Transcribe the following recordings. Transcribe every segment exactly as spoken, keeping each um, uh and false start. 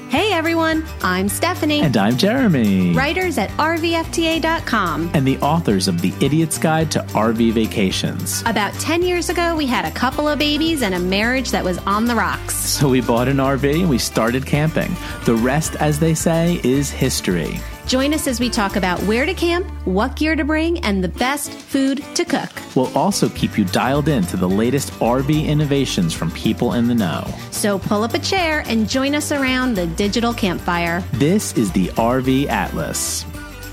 Hey everyone, I'm Stephanie. And I'm Jeremy. Writers at R V F T A dot com. And the authors of The Idiot's Guide to R V Vacations. About ten years ago, we had a couple of babies and a marriage that was on the rocks. So we bought an R V and we started camping. The rest, as they say, is history. Join us as we talk about where to camp, what gear to bring, and the best food to cook. We'll also keep you dialed in to the latest R V innovations from people in the know. So pull up a chair and join us around the digital campfire. This is the R V Atlas.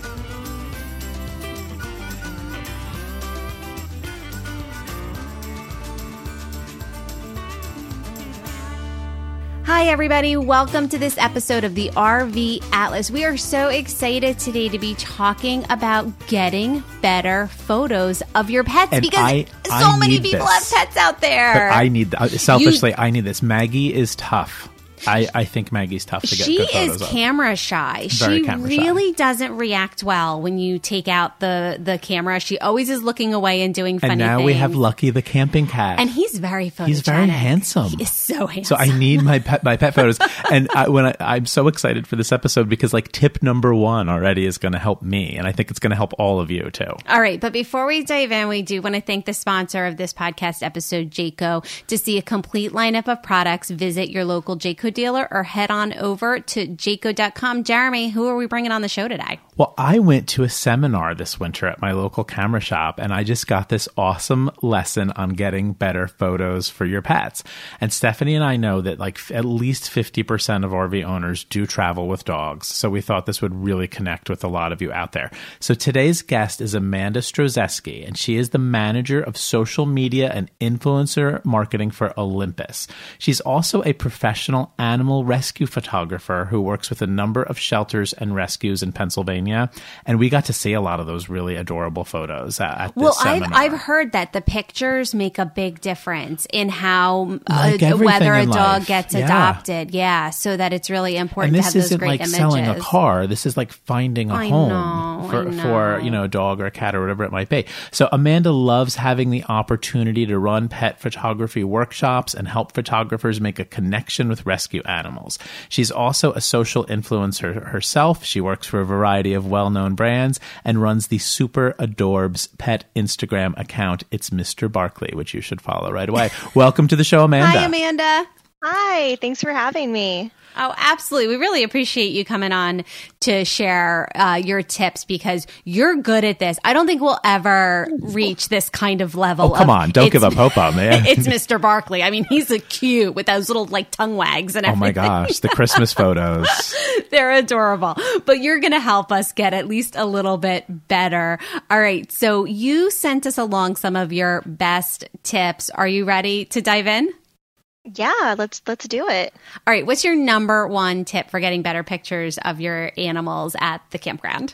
Hi, everybody. Welcome to this episode of the R V Atlas. We are so excited today to be talking about getting better photos of your pets And because I, so I many need people this. have pets out there. But I need, selfishly, you, I need this. Maggie is tough. I, I think Maggie's tough to get she good photos is of. camera shy. Very she camera really shy. doesn't react well when you take out the, the camera. She always is looking away and doing funny things. And now things. we have Lucky the camping cat. And he's very photogenic. He's very handsome. He is so handsome. So I need my pet my pet photos. And I, when I, I'm so excited for this episode because like tip number one already is going to help me. And I think it's going to help all of you too. All right. But before we dive in, we do want to thank the sponsor of this podcast episode, Jayco. To see a complete lineup of products, visit your local Jayco dealer or head on over to Jayco dot com. Jeremy, who are we bringing on the show today? Well, I went to a seminar this winter at my local camera shop, and I just got this awesome lesson on getting better photos for your pets. And Stephanie and I know that like at least fifty percent of R V owners do travel with dogs. So we thought this would really connect with a lot of you out there. So today's guest is Amanda Strozeski, and she is the manager of social media and influencer marketing for Olympus. She's also a professional animal rescue photographer who works with a number of shelters and rescues in Pennsylvania. And we got to see a lot of those really adorable photos at, at this well, seminar. I've, I've heard that the pictures make a big difference in how like uh, whether a in dog life. gets Yeah. adopted. Yeah, so that it's really important and to this have those isn't great like images. selling a car. This is like finding a I home know, for, I know. for you know a dog or a cat or whatever it might be. So Amanda loves having the opportunity to run pet photography workshops and help photographers make a connection with rescue animals. She's also a social influencer herself. She works for a variety of well-known brands and runs the Super Adorbs pet Instagram account. It's Mister Barkley, which you should follow right away. Welcome to the show, Amanda. Hi, Amanda. Hi, thanks for having me. Oh, absolutely. We really appreciate you coming on to share uh, your tips because you're good at this. I don't think we'll ever reach this kind of level. Oh, come of, on. Don't give up hope on me. It's Mister Barkley. I mean, he's a cute with those little like tongue wags and Oh everything. my gosh, the Christmas photos. They're adorable. But you're going to help us get at least a little bit better. All right. So you sent us along some of your best tips. Are you ready to dive in? Yeah, let's let's do it. All right. What's your number one tip for getting better pictures of your animals at the campground?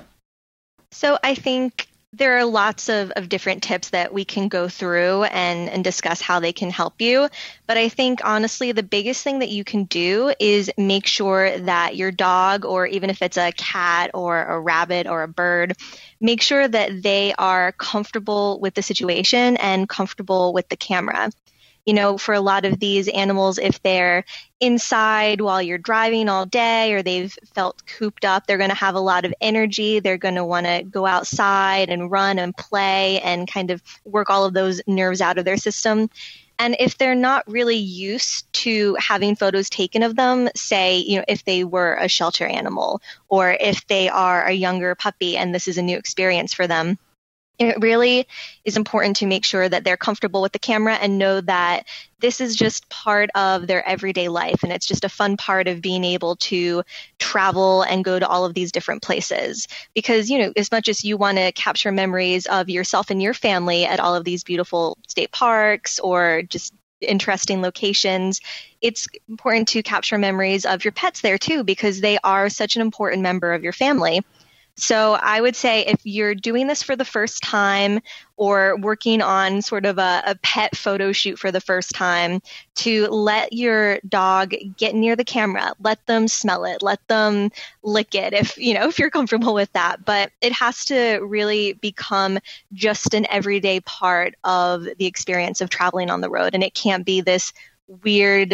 So I think there are lots of, of different tips that we can go through and, and discuss how they can help you. But I think, honestly, the biggest thing that you can do is make sure that your dog, or even if it's a cat or a rabbit or a bird, make sure that they are comfortable with the situation and comfortable with the camera. You know, for a lot of these animals, if they're inside while you're driving all day or they've felt cooped up, they're going to have a lot of energy. They're going to want to go outside and run and play and kind of work all of those nerves out of their system. And if they're not really used to having photos taken of them, say, you know, if they were a shelter animal or if they are a younger puppy and this is a new experience for them, it really is important to make sure that they're comfortable with the camera and know that this is just part of their everyday life. And it's just a fun part of being able to travel and go to all of these different places. Because, you know, as much as you want to capture memories of yourself and your family at all of these beautiful state parks or just interesting locations, it's important to capture memories of your pets there too, because they are such an important member of your family. So I would say if you're doing this for the first time or working on sort of a, a pet photo shoot for the first time, to let your dog get near the camera, let them smell it, let them lick it if, you know, if you're comfortable with that. But it has to really become just an everyday part of the experience of traveling on the road. And it can't be this weird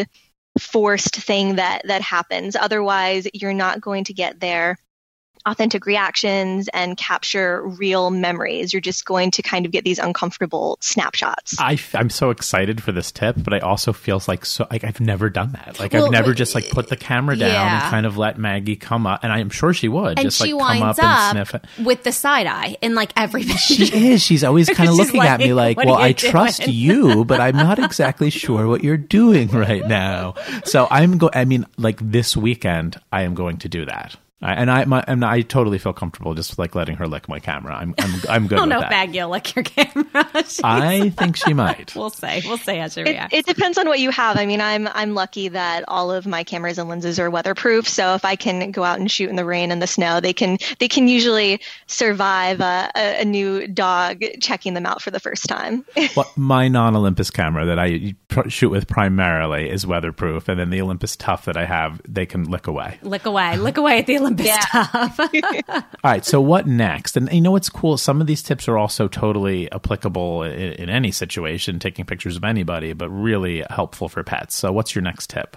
forced thing that that happens. Otherwise, you're not going to get their authentic reactions and capture real memories. You're just going to kind of get these uncomfortable snapshots. I, I'm so excited for this tip, but I also feel like so like I've never done that. Like Well, I've never just like put the camera down yeah. and kind of let Maggie come up, and I'm sure she would And just she like come winds up, up, and sniff it. with the side eye in like every She is. She's always kind of She's looking at me like, like, "What are well, you I trust doing?" you, but I'm not exactly sure what you're doing right now. So I'm going, I mean, like this weekend, I am going to do that. I, and I, my, and I totally feel comfortable just like letting her lick my camera. I'm, I'm, I'm good I don't with know that. if Maggie will lick your camera. She's- I think she might. We'll say. We'll say how she It, reacts. it depends on what you have. I mean, I'm I'm lucky that all of my cameras and lenses are weatherproof. So if I can go out and shoot in the rain and the snow, they can they can usually survive a, a, a new dog checking them out for the first time. Well, my non-Olympus camera that I pr- shoot with primarily is weatherproof, and then the Olympus Tough that I have, they can lick away. Lick away. Lick away at the Olympus Yeah. stuff. All right, so what next? And you know what's cool? Some of these tips are also totally applicable in, in any situation, taking pictures of anybody, but really helpful for pets. So what's your next tip?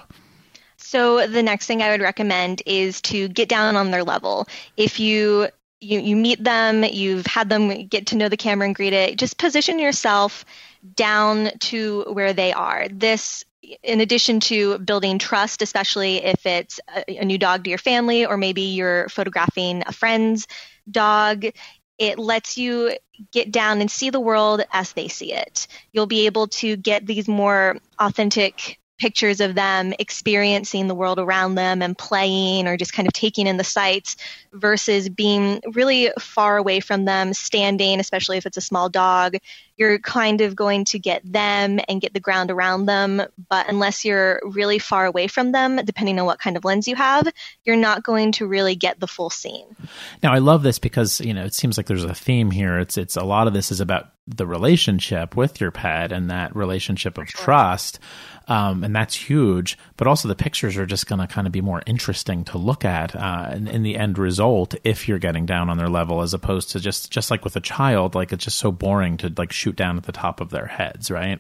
So the next thing I would recommend is to get down on their level. If you you, you meet them, you've had them get to know the camera and greet it, just position yourself down to where they are. This, in addition to building trust, especially if it's a, a new dog to your family, or maybe you're photographing a friend's dog, it lets you get down and see the world as they see it. You'll be able to get these more authentic pictures of them experiencing the world around them and playing or just kind of taking in the sights, versus being really far away from them, standing, especially if it's a small dog. You're kind of going to get them and get the ground around them, but unless you're really far away from them, depending on what kind of lens you have, you're not going to really get the full scene. Now, I love this because, you know, it seems like there's a theme here. It's it's a lot of this is about the relationship with your pet and that relationship of trust. Um, and that's huge, but also the pictures are just going to kind of be more interesting to look at uh, in, in the end result if you're getting down on their level, as opposed to just, just like with a child, like it's just so boring to like shoot down at the top of their heads, right?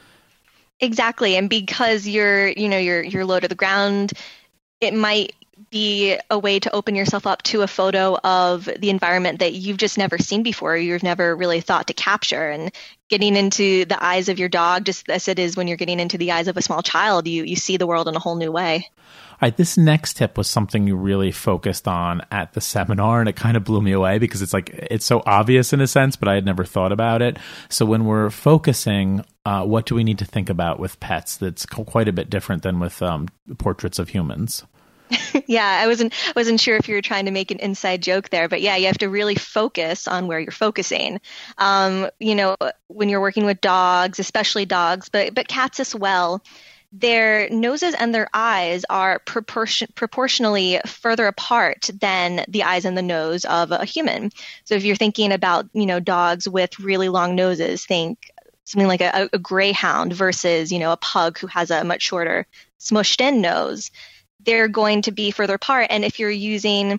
Exactly. And because you're, you know, you're, you're low to the ground, it might be a way to open yourself up to a photo of the environment that you've just never seen before, you've never really thought to capture. And getting into the eyes of your dog, just as it is when you're getting into the eyes of a small child, you, you see the world in a whole new way. All right, this next tip was something you really focused on at the seminar, and it kind of blew me away because it's like, it's so obvious in a sense, but I had never thought about it. So when we're focusing, uh, what do we need to think about with pets that's quite a bit different than with um, portraits of humans? Yeah, I wasn't wasn't sure if you were trying to make an inside joke there, but yeah, you have to really focus on where you're focusing. Um, you know, when you're working with dogs, especially dogs, but but cats as well, their noses and their eyes are proportion, proportionally further apart than the eyes and the nose of a human. So if you're thinking about, you know, dogs with really long noses, think something like a, a greyhound versus, you know, a pug who has a much shorter, smushed in nose. They're going to be further apart. And if you're using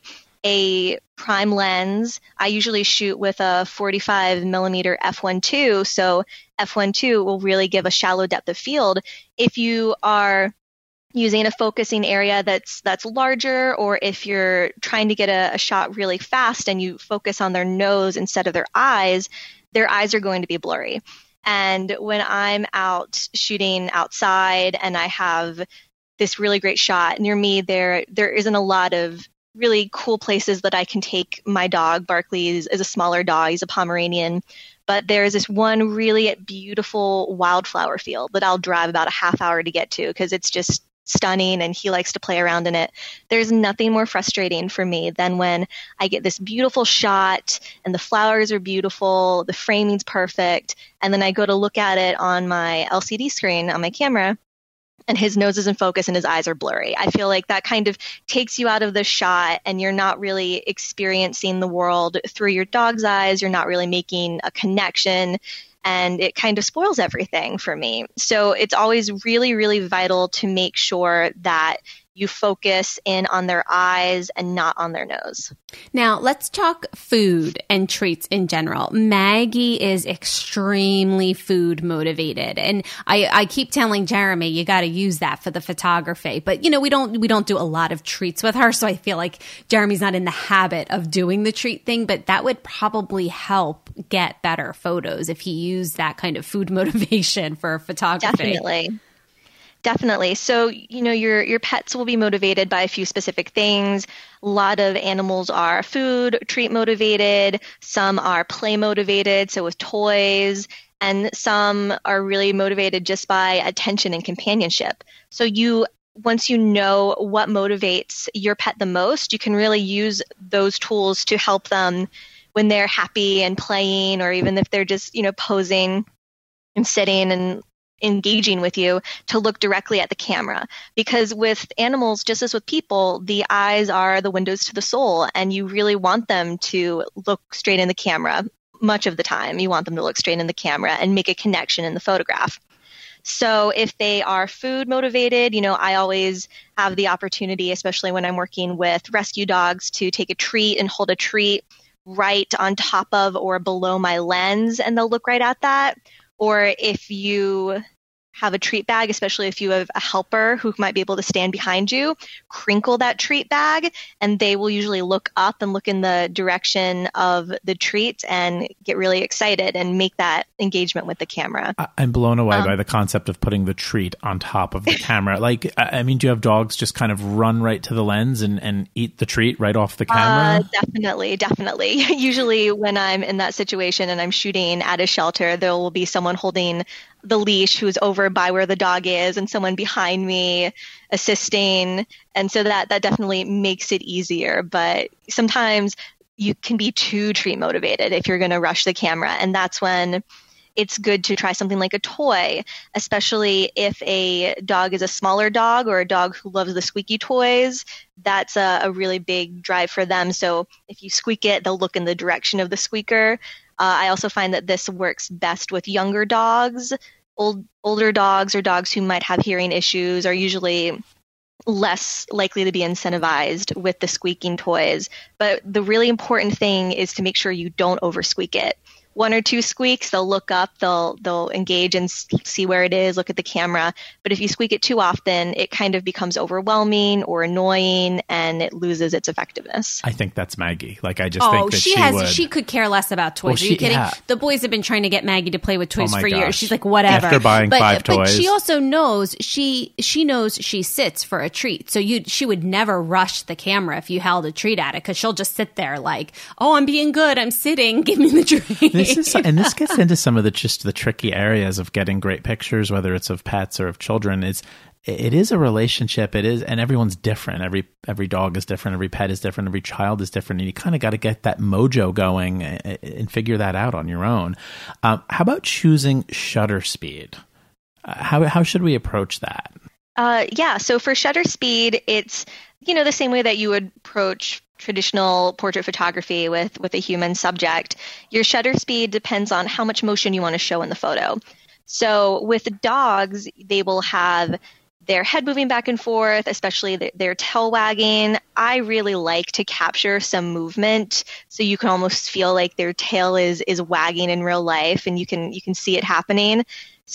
a prime lens, I usually shoot with a forty-five millimeter f one point two. So f one point two will really give a shallow depth of field. If you are using a focusing area that's that's larger, or if you're trying to get a, a shot really fast and you focus on their nose instead of their eyes, their eyes are going to be blurry. And when I'm out shooting outside and I have this really great shot near me, there there isn't a lot of really cool places that I can take my dog. Barkley is, is a smaller dog. He's a Pomeranian. But there's this one really beautiful wildflower field that I'll drive about a half hour to get to because it's just stunning and he likes to play around in it. There's nothing more frustrating for me than when I get this beautiful shot and the flowers are beautiful, the framing's perfect, and then I go to look at it on my L C D screen on my camera and his nose is in focus and his eyes are blurry. I feel like that kind of takes you out of the shot and you're not really experiencing the world through your dog's eyes. You're not really making a connection and it kind of spoils everything for me. So it's always really, really vital to make sure that you focus in on their eyes and not on their nose. Now, let's talk food and treats in general. Maggie is extremely food motivated. And I, I keep telling Jeremy, you got to use that for the photography. But, you know, we don't we don't do a lot of treats with her. So I feel like Jeremy's not in the habit of doing the treat thing. But that would probably help get better photos if he used that kind of food motivation for photography. Definitely. Definitely. So, you know, your your pets will be motivated by a few specific things. A lot of animals are food, treat motivated. Some are play motivated, so with toys. And some are really motivated just by attention and companionship. So you, once you know what motivates your pet the most, you can really use those tools to help them when they're happy and playing, or even if they're just, you know, posing and sitting and engaging with you, to look directly at the camera. Because with animals, just as with people, the eyes are the windows to the soul, and you really want them to look straight in the camera. Much of the time, you want them to look straight in the camera and make a connection in the photograph. So if they are food motivated, you know, I always have the opportunity, especially when I'm working with rescue dogs, to take a treat and hold a treat right on top of or below my lens, and they'll look right at that. Or if you have a treat bag, especially if you have a helper who might be able to stand behind you, crinkle that treat bag, and they will usually look up and look in the direction of the treat and get really excited and make that engagement with the camera. I'm blown away um, by the concept of putting the treat on top of the camera. Like, I mean, do you have dogs just kind of run right to the lens and, and eat the treat right off the camera? Uh, definitely, definitely. Usually when I'm in that situation and I'm shooting at a shelter, there will be someone holding the leash who's over by where the dog is, and someone behind me assisting. And so that, that definitely makes it easier. But sometimes you can be too treat motivated if you're going to rush the camera. And that's when it's good to try something like a toy, especially if a dog is a smaller dog or a dog who loves the squeaky toys. That's a, a really big drive for them. So if you squeak it, they'll look in the direction of the squeaker. Uh, I also find that this works best with younger dogs. Old, older dogs or dogs who might have hearing issues are usually less likely to be incentivized with the squeaking toys. But the really important thing is to make sure you don't over squeak it. One or two squeaks, they'll look up, they'll they'll engage and see where it is, look at the camera. But if you squeak it too often, it kind of becomes overwhelming or annoying, and it loses its effectiveness. I think that's Maggie. Like, I just oh, think that she, she has. would. She could care less about toys. Well, Are she, you kidding? yeah. The boys have been trying to get Maggie to play with toys Oh my for gosh. years. She's like, whatever. After buying but, five but toys. she also knows she she knows she sits for a treat. So you she would never rush the camera if you held a treat at it, because she'll just sit there like, oh, I'm being good. I'm sitting. Give me the treat. This is, and this gets into some of the just the tricky areas of getting great pictures, whether it's of pets or of children. It's it is a relationship. It is, and everyone's different. Every every dog is different. Every pet is different. Every child is different. And you kind of got to get that mojo going and, and figure that out on your own. Um, how about choosing shutter speed? Uh, how how should we approach that? Uh, yeah. So for shutter speed, it's, you know, the same way that you would approach traditional portrait photography with, with a human subject. Your shutter speed depends on how much motion you want to show in the photo. So with dogs, they will have their head moving back and forth, especially their, their tail wagging. I really like to capture some movement, so you can almost feel like their tail is is wagging in real life, and you can you can see it happening.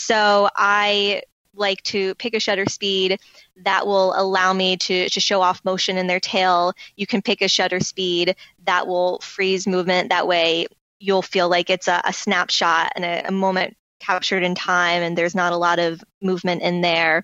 So I like to pick a shutter speed that will allow me to, to show off motion in their tail. You can pick a shutter speed that will freeze movement. That way you'll feel like it's a, a snapshot and a, a moment captured in time, and there's not a lot of movement in there.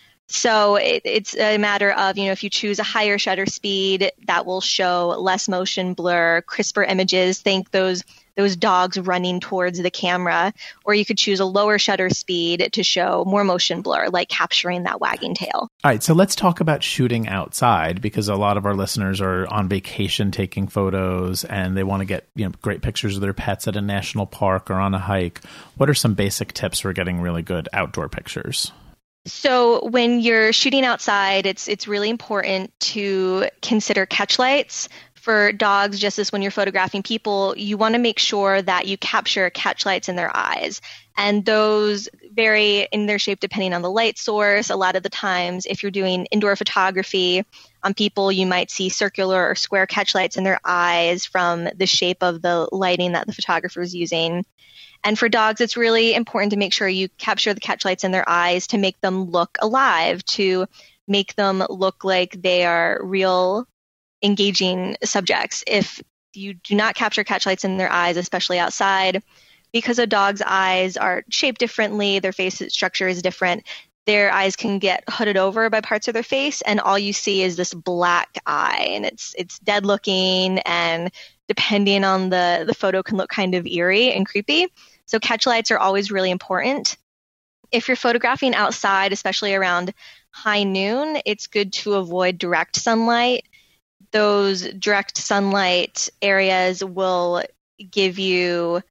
So it, it's a matter of, you know, if you choose a higher shutter speed, that will show less motion blur, crisper images. Think those those dogs running towards the camera. Or you could choose a lower shutter speed to show more motion blur, like capturing that wagging tail. All right, so let's talk about shooting outside, because a lot of our listeners are on vacation taking photos and they want to get, you know, great pictures of their pets at a national park or on a hike. What are some basic tips for getting really good outdoor pictures? So when you're shooting outside, it's it's really important to consider catch lights for dogs, just as when you're photographing people, you want to make sure that you capture catch lights in their eyes. And those vary in their shape depending on the light source. A lot of the times, if you're doing indoor photography on people, you might see circular or square catch lights in their eyes from the shape of the lighting that the photographer is using. And for dogs, it's really important to make sure you capture the catch lights in their eyes to make them look alive, to make them look like they are real engaging subjects. If you do not capture catch lights in their eyes, especially outside, because a dog's eyes are shaped differently, their face structure is different, their eyes can get hooded over by parts of their face, and all you see is this black eye, and it's it's dead looking, and depending on the, the photo can look kind of eerie and creepy. So catch lights are always really important. If you're photographing outside, especially around high noon, it's good to avoid direct sunlight. Those direct sunlight areas will give you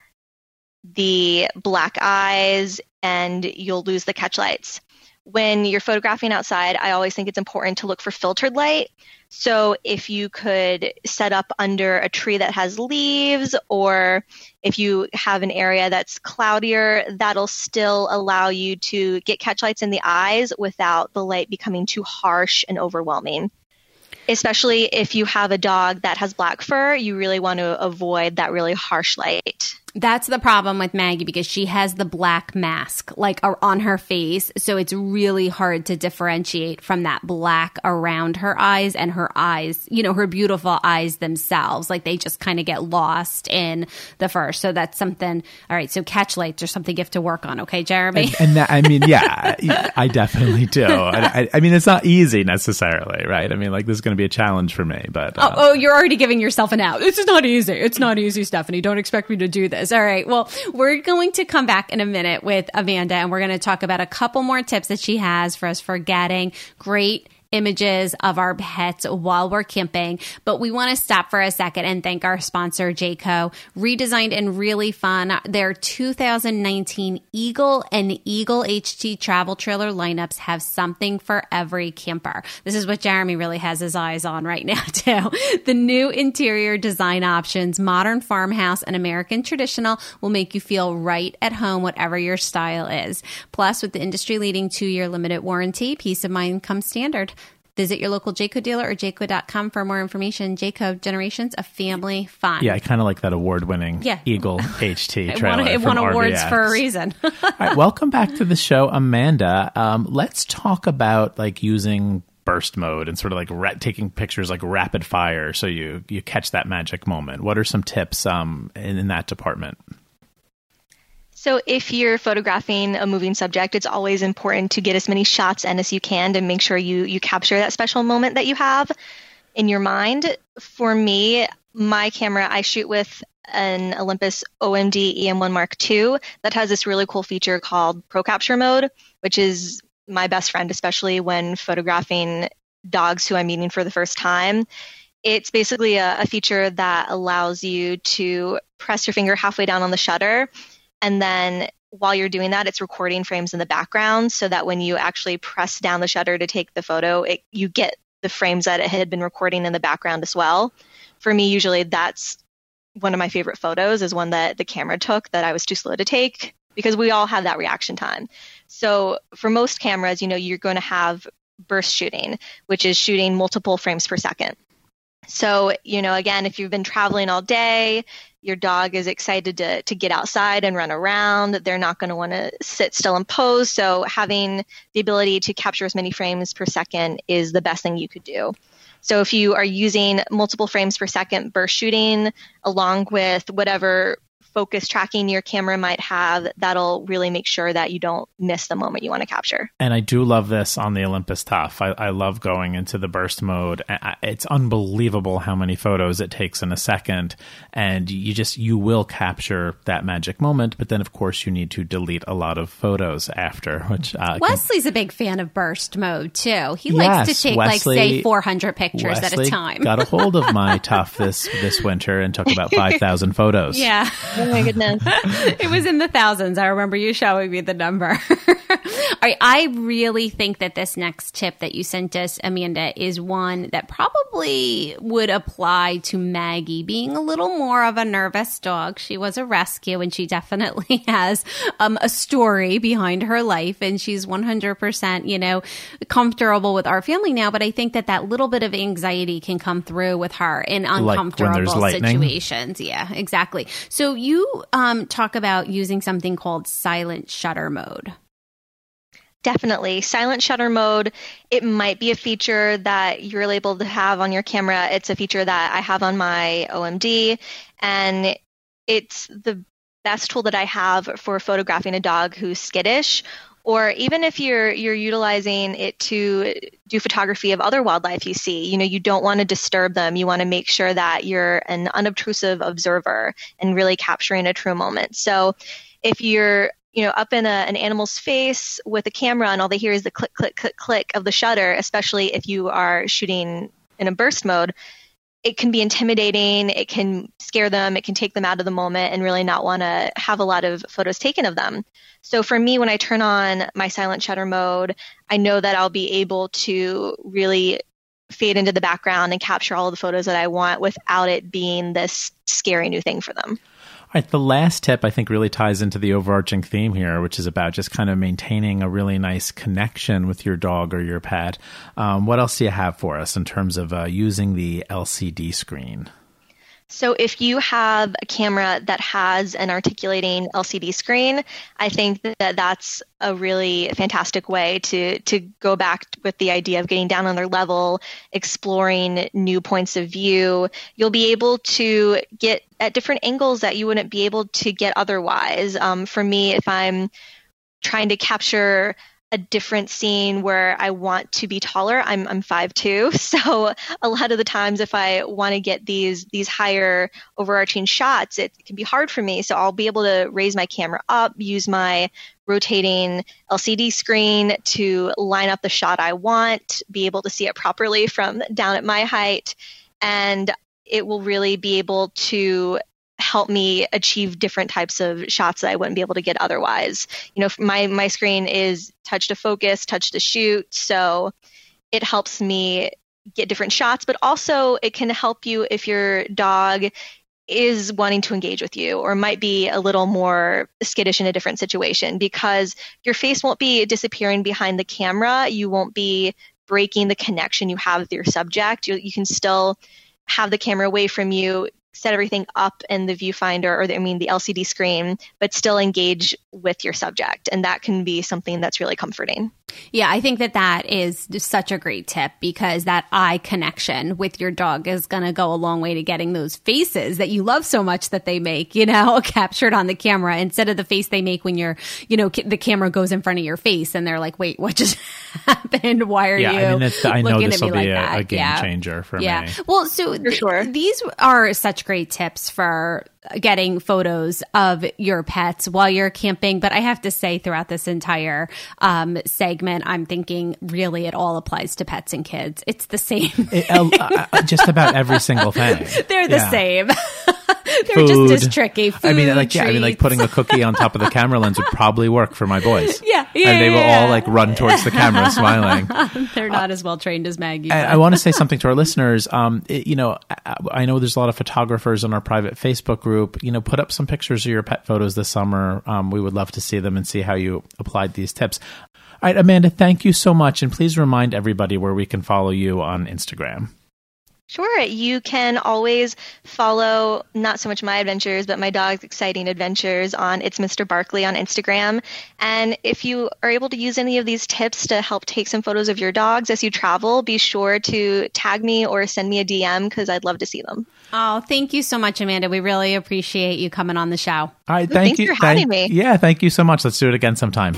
the black eyes and you'll lose the catch lights. When you're photographing outside, I always think it's important to look for filtered light. So if you could set up under a tree that has leaves, or if you have an area that's cloudier, that'll still allow you to get catch lights in the eyes without the light becoming too harsh and overwhelming. Especially if you have a dog that has black fur, you really want to avoid that really harsh light. That's the problem with Maggie, because she has the black mask like on her face. So it's really hard to differentiate from that black around her eyes and her eyes, you know, her beautiful eyes themselves. Like they just kind of get lost in the fur. So that's something. All right. So catch lights are something you have to work on. Okay, Jeremy? And, and that, I mean, yeah, I definitely do. I, I mean, it's not easy necessarily, right? I mean, like this is going to be a challenge for me, but. Uh, oh, oh, you're already giving yourself an out. This is not easy. It's not easy, Stephanie. Don't expect me to do this. All right. Well, we're going to come back in a minute with Amanda, and we're going to talk about a couple more tips that she has for us for getting great images of our pets while we're camping. But we want to stop for a second and thank our sponsor, Jayco. Redesigned and really fun, their two thousand nineteen Eagle and Eagle H T travel trailer lineups have something for every camper. This is what Jeremy really has his eyes on right now, too. The new interior design options, modern farmhouse and American traditional, will make you feel right at home, whatever your style is. Plus, with the industry-leading two-year limited warranty, peace of mind comes standard. Visit your local Jayco dealer or Jayco dot com for more information. Jayco, generations of family fun. Yeah, I kind of like that award-winning yeah. Eagle H T trailer. It won, it won awards for a reason. All right, welcome back to the show, Amanda. Um, let's talk about like using burst mode and sort of like ra- taking pictures like rapid fire, so you you catch that magic moment. What are some tips um, in, in that department? So if you're photographing a moving subject, it's always important to get as many shots in as you can to make sure you you capture that special moment that you have in your mind. For me, my camera, I shoot with an Olympus O M D E M one Mark two that has this really cool feature called Pro Capture Mode, which is my best friend, especially when photographing dogs who I'm meeting for the first time. It's basically a, a feature that allows you to press your finger halfway down on the shutter, and then while you're doing that, it's recording frames in the background so that when you actually press down the shutter to take the photo, it, you get the frames that it had been recording in the background as well. For me, usually that's one of my favorite photos, is one that the camera took that I was too slow to take, because we all have that reaction time. So for most cameras, you know, you're going to have burst shooting, which is shooting multiple frames per second. So, you know, again, if you've been traveling all day, your dog is excited to to get outside and run around. They're not going to want to sit still and pose. So having the ability to capture as many frames per second is the best thing you could do. So if you are using multiple frames per second burst shooting, along with whatever focus tracking your camera might have, that'll really make sure that you don't miss the moment you want to capture. And I do love this on the Olympus Tough. I, I love going into the burst mode. It's unbelievable how many photos it takes in a second, and you just you will capture that magic moment. But then, of course, you need to delete a lot of photos after. Which uh, Wesley's can... a big fan of burst mode too. He yes, likes to take Wesley, like say four hundred pictures Wesley at a time. Got a hold of my Tough this this winter and took about five thousand photos. Yeah. Oh my goodness. It was in the thousands. I remember you showing me the number. All right, I really think that this next tip that you sent us, Amanda, is one that probably would apply to Maggie, being a little more of a nervous dog. She was a rescue, and she definitely has um, a story behind her life, and she's one hundred percent, you know, comfortable with our family now. But I think that that little bit of anxiety can come through with her in uncomfortable like situations. Yeah, exactly. So you um, talk about using something called silent shutter mode. Definitely. Silent shutter mode, it might be a feature that you're able to have on your camera. It's a feature that I have on my O M D, and it's the best tool that I have for photographing a dog who's skittish, or even if you're you're utilizing it to do photography of other wildlife you see. You know, you don't want to disturb them. You want to make sure that you're an unobtrusive observer and really capturing a true moment. So if you're you know, up in a, an animal's face with a camera and all they hear is the click, click, click, click of the shutter, especially if you are shooting in a burst mode, it can be intimidating. It can scare them. It can take them out of the moment and really not want to have a lot of photos taken of them. So for me, when I turn on my silent shutter mode, I know that I'll be able to really fade into the background and capture all of the photos that I want without it being this scary new thing for them. All right, the last tip I think really ties into the overarching theme here, which is about just kind of maintaining a really nice connection with your dog or your pet. Um, what else do you have for us in terms of uh, using the L C D screen? So if you have a camera that has an articulating L C D screen, I think that that's a really fantastic way to, to go back with the idea of getting down on their level, exploring new points of view. You'll be able to get at different angles that you wouldn't be able to get otherwise. Um, for me, if I'm trying to capture a different scene where I want to be taller, I'm I'm five two, so a lot of the times if I want to get these these higher overarching shots, it can be hard for me. So I'll be able to raise my camera up, use my rotating L C D screen to line up the shot I want, be able to see it properly from down at my height, and it will really be able to help me achieve different types of shots that I wouldn't be able to get otherwise. You know, my, my screen is touch to focus, touch to shoot. So it helps me get different shots, but also it can help you if your dog is wanting to engage with you or might be a little more skittish in a different situation, because your face won't be disappearing behind the camera. You won't be breaking the connection you have with your subject. You, you can still have the camera away from you, set everything up in the viewfinder, or the, I mean the L C D screen, but still engage with your subject. And that can be something that's really comforting. Yeah, I think that that is just such a great tip, because that eye connection with your dog is going to go a long way to getting those faces that you love so much that they make, you know, captured on the camera instead of the face they make when you're, you know, ca- the camera goes in front of your face and they're like, wait, what just happened? Why are yeah, you I mean, it's, I know looking this at will me be like a, that? a game yeah. changer for yeah. me. Well, so for sure. th- these are such great tips for getting photos of your pets while you're camping. But I have to say, throughout this entire um, segment, I'm thinking really it all applies to pets and kids. It's the same. It, uh, uh, just about every single thing. They're the yeah. same. They're Food. just as tricky. Food, I mean, like, yeah, I mean, like treats. putting a cookie on top of the camera lens would probably work for my boys. Yeah, yeah. And they will yeah. all like run towards the camera smiling. They're not as well trained as Maggie. I, I want to say something to our listeners. Um, it, you know, I, I know there's a lot of photographers in our private Facebook group. You know, put up some pictures of your pet photos this summer. Um, we would love to see them and see how you applied these tips. All right, Amanda, thank you so much. And please remind everybody where we can follow you on Instagram. Sure. You can always follow not so much my adventures, but my dog's exciting adventures on It's Mister Barkley on Instagram. And if you are able to use any of these tips to help take some photos of your dogs as you travel, be sure to tag me or send me a D M, because I'd love to see them. Oh, thank you so much, Amanda. We really appreciate you coming on the show. All right, thank Thanks you. for having thank, me. Yeah, thank you so much. Let's do it again sometime.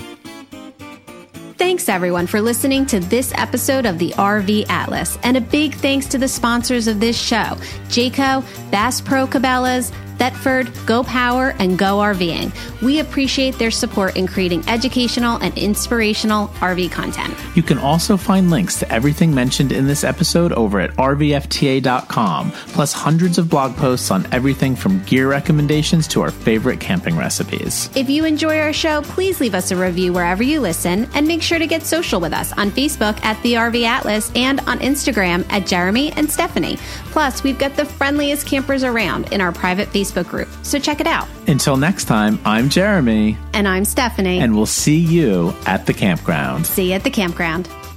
Thanks, everyone, for listening to this episode of the R V Atlas. And a big thanks to the sponsors of this show, Jayco, Bass Pro Cabela's, Thetford, Go Power, and Go RVing. We appreciate their support in creating educational and inspirational R V content. You can also find links to everything mentioned in this episode over at R V F T A dot com, plus hundreds of blog posts on everything from gear recommendations to our favorite camping recipes. If you enjoy our show, please leave us a review wherever you listen, and make sure to get social with us on Facebook at The R V Atlas and on Instagram at Jeremy and Stephanie. Plus, we've got the friendliest campers around in our private Facebook group, so check it out. Until next time, I'm Jeremy. And I'm Stephanie. And we'll see you at the campground. See you at the campground.